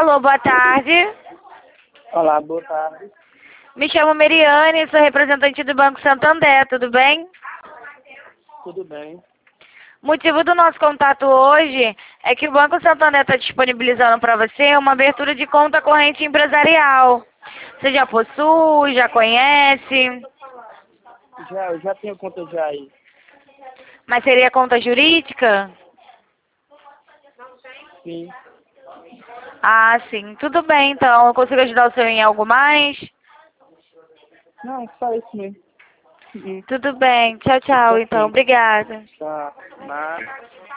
Alô, boa tarde. Olá, boa tarde. Me chamo Meriane, sou representante do Banco Santander, tudo bem? Tudo bem? O motivo do nosso contato hoje é que o Banco Santander está disponibilizando para você uma abertura de conta corrente empresarial. Você já possui, já conhece, Eu já tenho conta já aí. mas seria conta jurídica? Sim. Ah, sim, tudo bem então. Eu consigo ajudar o senhor em algo mais? Não, só isso mesmo. Tudo bem, tchau, Tudo tchau então, perfeito. obrigada. Tá. Nada.